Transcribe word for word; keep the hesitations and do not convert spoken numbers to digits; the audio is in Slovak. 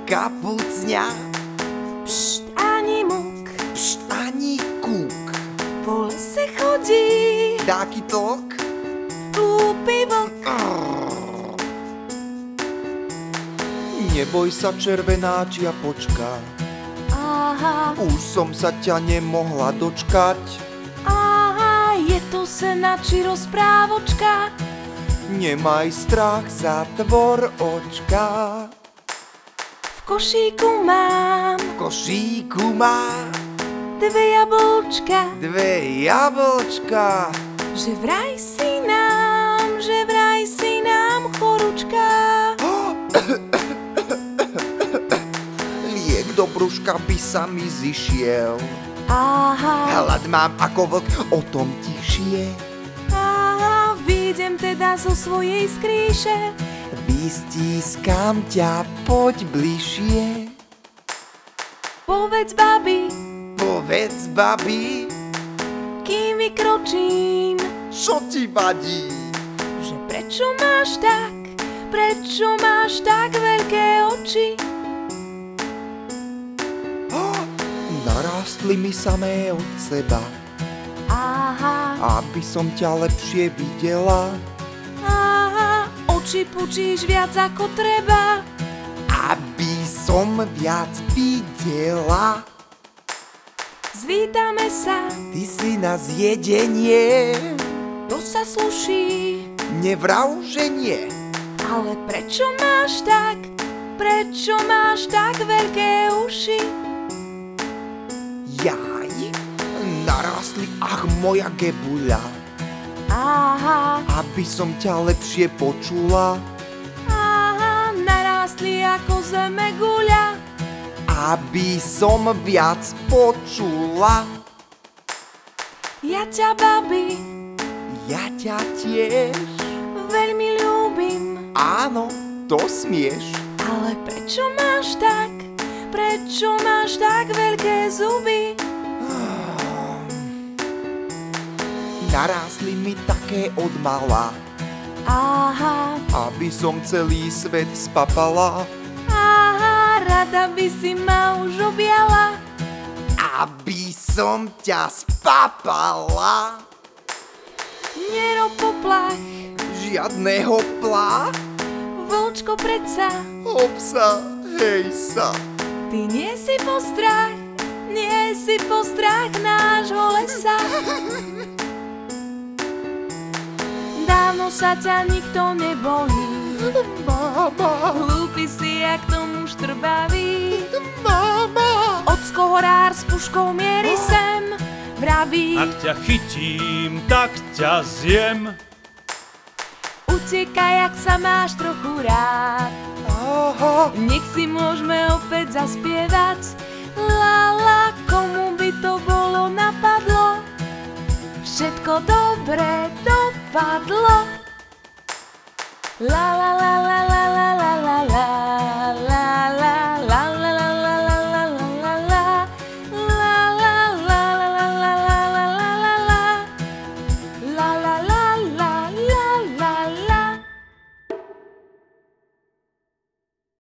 kapucňa, Pšt, ani muk, pšt, ani kúk. po lese chodí Taký tlk, hlúpy vlk. neboj sa červená čiapočka, Aha, už som sa ťa nemohla dočkať. aha, je to sena či rozprávočka. Nemaj strach, zatvor očka. V košíku mám V košíku má dve jablčka, dve jablčka. že vraj si nám, že vraj si nám chorúčka. Liek do brúška by sa mi zišiel. Aha, Hlad mám ako vlk, o tom tichšie. aha, vyjdem teda zo svojej skrýše. Vystískam ťa, poď bližšie. Povedz, babi, Povedz, babi, kým vykročím, čo ti vadí? že prečo máš tak, prečo máš tak veľké oči? Narástli mi samé od seba, Aha, aby som ťa lepšie videla, aha, oči pučíš viac ako treba. aby som viac videla. Zvítame sa, Ty si na zjedenie, to sa sluší, nevrav, že nie. ale prečo máš tak, prečo máš tak veľké uši? Jaj, narástli, ach moja gebuľa, Aha, aby som ťa lepšie počula, aha, narástli ako zeme guľa. aby som viac počula. Ja ťa, babi, Ja ťa tiež, veľmi ľúbim, áno, to smieš. ale prečo máš tak, prečo máš tak veľké zuby? Narástli mi také od mala, Aha, aby som celý svet spapala, aha, rada by si ma už objala. aby som ťa spapala. Nerob poplach, Žiadneho plá, vlčko predsa, hopsa, hej sa. ty nie si postrach, nie si postrach nášho lesa. Dávno sa ťa nikto nebojí, Mama, hlúpy si jak tomu štrbavý. mama. Ocko horár s puškou mierí sem, vraví, Ak ťa chytím, tak ťa zjem. utekaj, ak sa máš trochu rád. Aha, Nech si môžeme opäť zaspievať. La la, komu by to bolo napadlo? Všetko dobre dopadlo. La la la la